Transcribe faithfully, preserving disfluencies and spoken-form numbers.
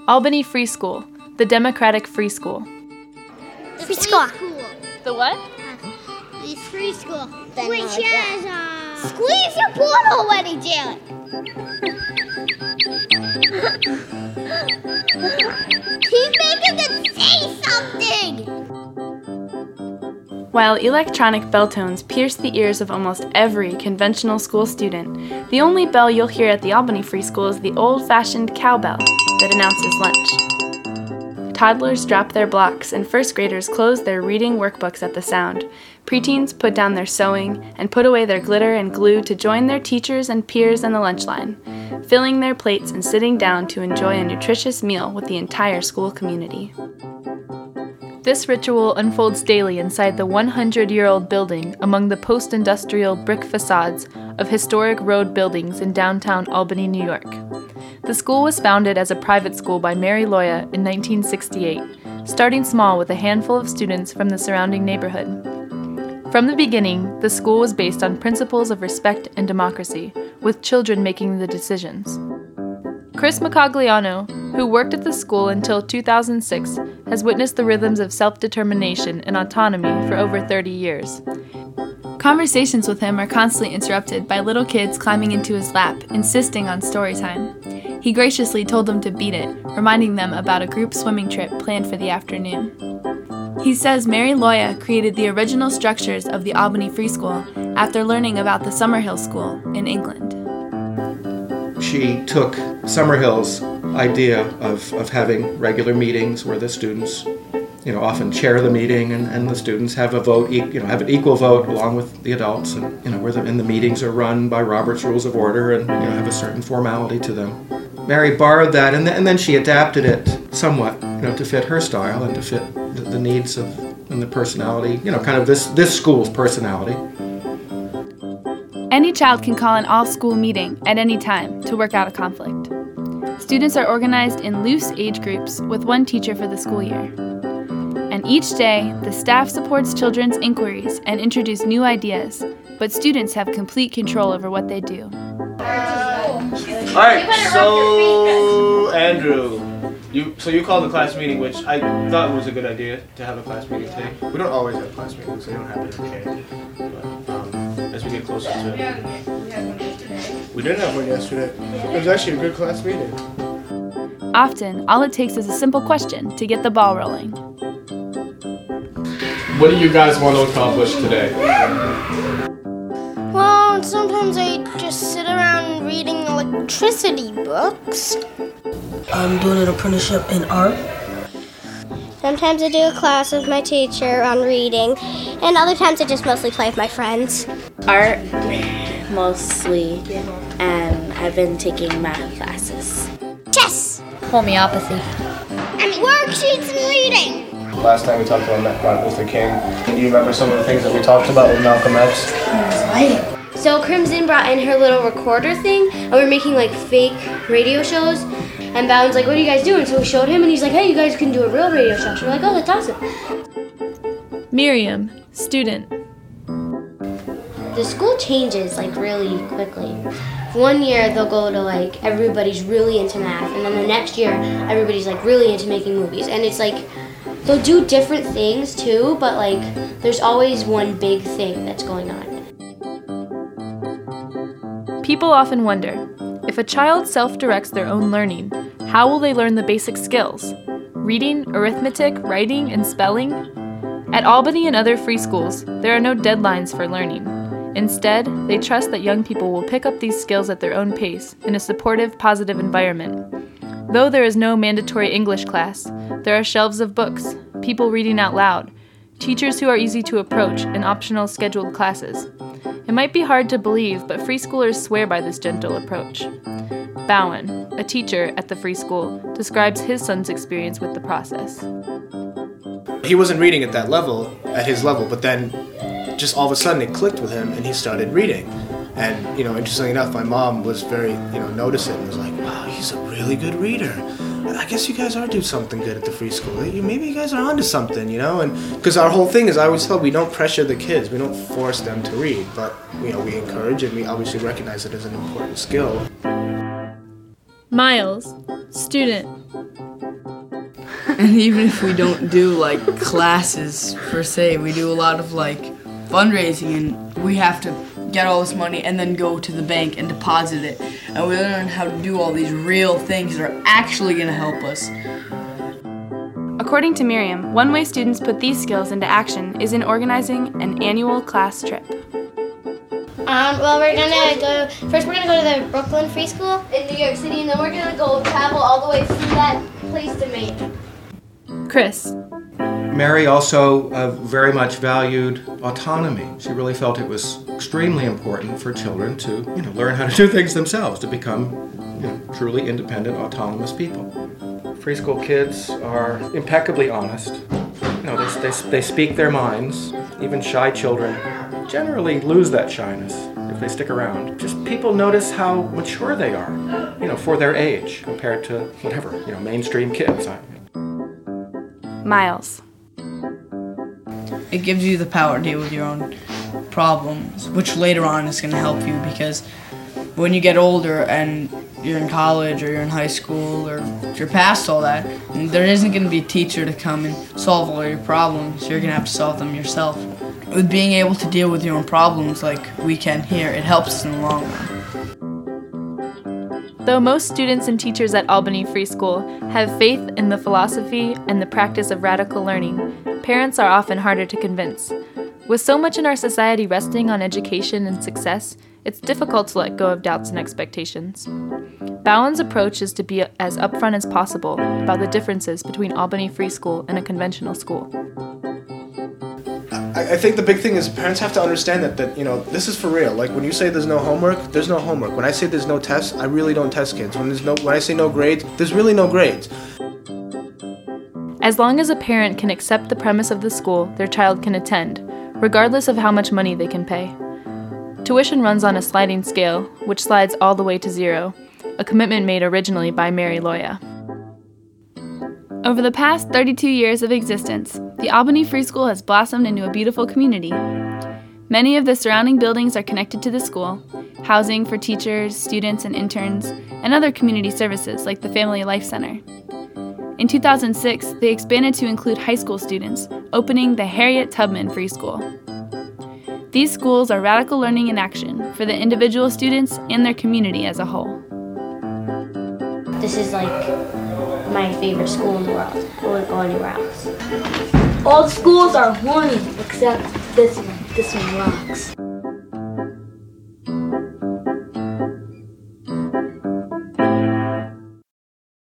Albany Free School, the Democratic Free School. The free school. The what? The free school. Which has, uh... Squeeze your board already, Jared! Keep making it say something! While electronic bell tones pierce the ears of almost every conventional school student, the only bell you'll hear at the Albany Free School is the old-fashioned cowbell that announces lunch. Toddlers drop their blocks and first graders close their reading workbooks at the sound. Preteens put down their sewing and put away their glitter and glue to join their teachers and peers on the lunch line, filling their plates and sitting down to enjoy a nutritious meal with the entire school community. This ritual unfolds daily inside the one hundred year old building among the post-industrial brick facades of historic road buildings in downtown Albany, New York. The school was founded as a private school by Mary Loya in nineteen sixty-eight, starting small with a handful of students from the surrounding neighborhood. From the beginning, the school was based on principles of respect and democracy, with children making the decisions. Chris Macagliano, who worked at the school until two thousand six, has witnessed the rhythms of self-determination and autonomy for over thirty years. Conversations with him are constantly interrupted by little kids climbing into his lap, insisting on story time. He graciously told them to beat it, reminding them about a group swimming trip planned for the afternoon. He says Mary Loya created the original structures of the Albany Free School after learning about the Summerhill School in England. She took Summerhill's idea of, of having regular meetings where the students, you know, often chair the meeting and, and the students have a vote, you know, have an equal vote along with the adults, and you know, where the, and the meetings are run by Robert's Rules of Order and you know, have a certain formality to them. Mary borrowed that and, th- and then she adapted it somewhat, you know, to fit her style and to fit the, the needs of and the personality, you know, kind of this this school's personality. Any child can call an all-school meeting at any time to work out a conflict. Students are organized in loose age groups with one teacher for the school year. And each day, the staff supports children's inquiries and introduces new ideas, but students have complete control over what they do. All right, so Andrew, you so you called the class meeting, which I thought was a good idea to have a class meeting today. We don't always have class meetings; they don't happen every day. But um, as we get closer to it, we didn't have one yesterday. It was actually a good class meeting. Often, all it takes is a simple question to get the ball rolling. What do you guys want to accomplish today? Well, sometimes I just sit around reading electricity books. I'm doing an apprenticeship in art. Sometimes I do a class with my teacher on reading, and other times I just mostly play with my friends. Art, mostly, and I've been taking math classes. Chess! Homeopathy. I mean, worksheets and reading. Last time we talked about Martin Luther King. Do you remember some of the things that we talked about with Malcolm X? So Crimson brought in her little recorder thing, and we were making like fake radio shows. And Bowen's like, "What are you guys doing?" So we showed him, and he's like, "Hey, you guys can do a real radio show." So we're like, "Oh, that's awesome." Miriam, student. The school changes like really quickly. One year they'll go to like everybody's really into math, and then the next year everybody's like really into making movies, and it's like they'll do different things too, but like there's always one big thing that's going on. People often wonder, if a child self-directs their own learning, how will they learn the basic skills? Reading, arithmetic, writing, and spelling? At Albany and other free schools, there are no deadlines for learning. Instead, they trust that young people will pick up these skills at their own pace in a supportive, positive environment. Though there is no mandatory English class, there are shelves of books, people reading out loud, teachers who are easy to approach, and optional scheduled classes. It might be hard to believe, but free schoolers swear by this gentle approach. Bowen, a teacher at the free school, describes his son's experience with the process. He wasn't reading at that level, at his level, but then just all of a sudden it clicked with him and he started reading. And, you know, interestingly enough, my mom was very, you know, noticed it and was like, "Wow, he's a really good reader. I guess you guys are doing something good at the free school. Maybe you guys are onto something, you know?" And because our whole thing is, I always tell, we don't pressure the kids. We don't force them to read, but, you know, we encourage and we obviously recognize it as an important skill. Miles, student. And even if we don't do like classes per se, we do a lot of like fundraising, and we have to get all this money and then go to the bank and deposit it. And we learn how to do all these real things that are actually going to help us. According to Miriam, one way students put these skills into action is in organizing an annual class trip. Um, well, we're gonna go, first we're gonna go to the Brooklyn Free School in New York City, and then we're gonna go travel all the way from that place to Maine. Chris. Mary also uh, very much valued autonomy. She really felt it was extremely important for children to, you know, learn how to do things themselves, to become, you know, truly independent, autonomous people. Free school kids are impeccably honest. You know, they, they, they speak their minds. Even shy children generally lose that shyness if they stick around. Just people notice how mature they are, you know, for their age compared to whatever, you know, mainstream kids. Miles. It gives you the power to deal with your own problems, which later on is going to help you, because when you get older and you're in college or you're in high school or you're past all that, there isn't going to be a teacher to come and solve all your problems. You're going to have to solve them yourself. With being able to deal with your own problems like we can here, it helps us in the long run. Though most students and teachers at Albany Free School have faith in the philosophy and the practice of radical learning, parents are often harder to convince. With so much in our society resting on education and success, it's difficult to let go of doubts and expectations. Bowen's approach is to be as upfront as possible about the differences between Albany Free School and a conventional school. I think the big thing is parents have to understand that, that, you know, this is for real. Like, when you say there's no homework, there's no homework. When I say there's no tests, I really don't test kids. When there's no, when I say no grades, there's really no grades. As long as a parent can accept the premise of the school their child can attend, regardless of how much money they can pay. Tuition runs on a sliding scale, which slides all the way to zero, a commitment made originally by Mary Loya. Over the past thirty-two years of existence, the Albany Free School has blossomed into a beautiful community. Many of the surrounding buildings are connected to the school, housing for teachers, students, and interns, and other community services like the Family Life Center. In two thousand six, they expanded to include high school students, opening the Harriet Tubman Free School. These schools are radical learning in action for the individual students and their community as a whole. This is like my favorite school in the world. I wouldn't go anywhere else. All schools are horny except this one. This one rocks.